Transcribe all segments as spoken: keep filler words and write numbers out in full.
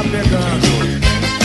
pegando.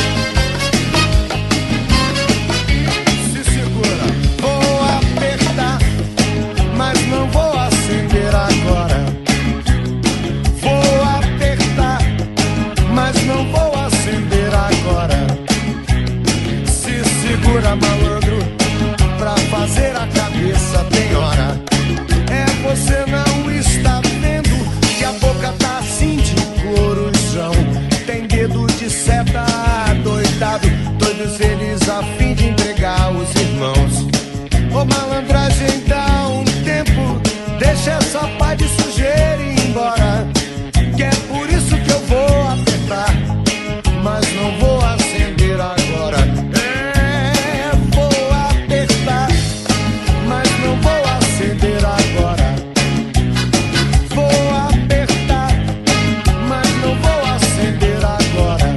Se segura. Vou apertar, mas não vou acender agora. Vou apertar, mas não vou acender agora. Se segura, malandro, pra fazer a cabeça tem hora. É você não está vendo que a boca tá assim de corujão. Tem dedo de seta doidado, todos eles a fim de entregar os irmãos. Ô malandragem, dá um tempo, deixa essa pá de sujeira ir embora. Que é por isso que eu vou apertar, mas não vou acender agora. É, vou apertar, mas não vou acender agora. Vou apertar, mas não vou acender agora.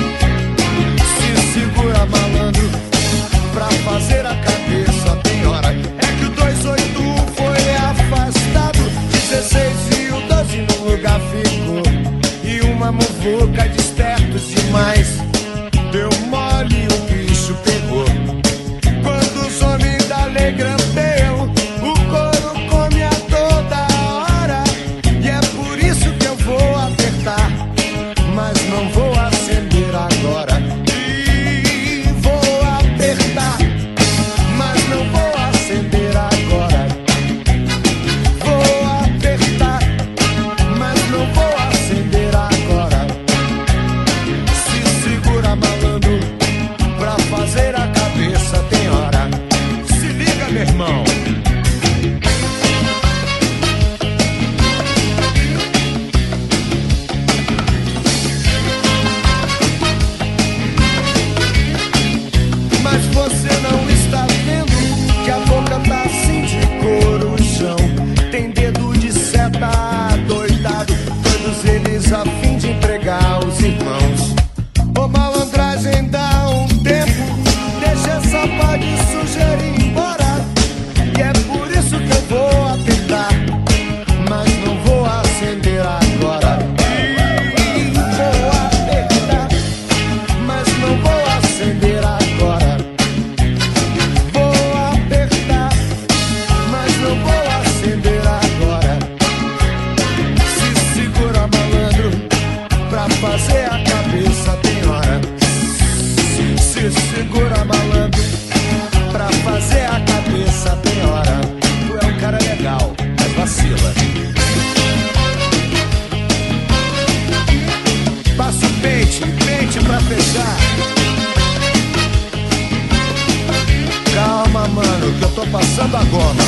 Se segura, malandro, pra fazer a cabeça tem hora. É que o dois oito um foi afastado, dezesseis e o doze no lugar ficou. E uma muvuca de espertos demais deu mole e o bicho pegou. Quando os homens da lei grampeiam, o couro come a toda hora. E é por isso que eu vou apertar, mas não vou acender agora. E vou apertar, mas não vou acender agora. Vou apertar, mas não vou acender agora. Se segura, malandro, pra fazer a cabeça tem hora. Se liga, meu irmão. Mas você não está vendo que a boca tá assim de corujão. Tem dedo de seta doidado, todos eles a fim de entregar os irmãos. Ô malandragem, dá um tempo, deixa essa pá de sujeira ir embora. E é por isso que eu vou apertar, mas não vou acender agora. E vou apertar, mas não vou acender agora. Vou apertar, mas não vou acender agora. Se segura, malandro, pra fazer a cabeça tem hora. Se segura, malandro, pra fazer a cabeça tem hora. Tu é um cara legal, mas vacila. Passa o pente, pente pra fechar. Calma, mano, que eu tô passando agora.